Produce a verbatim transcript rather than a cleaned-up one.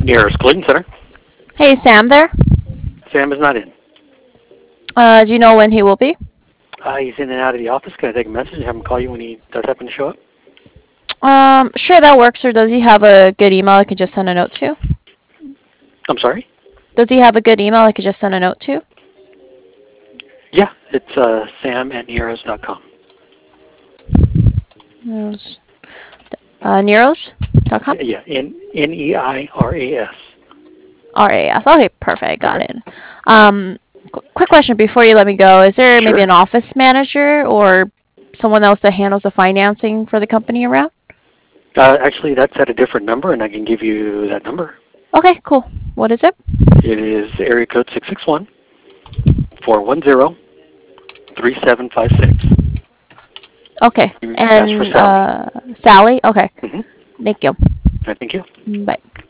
Nearest Clinton Center. Hey, Sam there? Sam is not in. Uh, do you know when he will be? Uh, he's in and out of the office. Can I take a message and have him call you when he does happen to show up? Um, sure, that works. Or does he have a good email I could just send a note to? I'm sorry? Does he have a good email I could just send a note to? Yeah, it's uh, sam at neros dot com. Neros. Uh, Neros dot com? Yeah, N N E I R A S. R A S. Okay, perfect. Got Okay. it. Um, qu- quick question before you let me go. Is there maybe Sure. an office manager or someone else that handles the financing for the company around? Uh, actually, that's at a different number, and I can give you that number. Okay, cool. What is it? It is area code six six one, four one zero, three seven five six. Okay. You ask for And Sally. uh, Sally? Okay. Mm-hmm. Thank you. I thank you. Bye.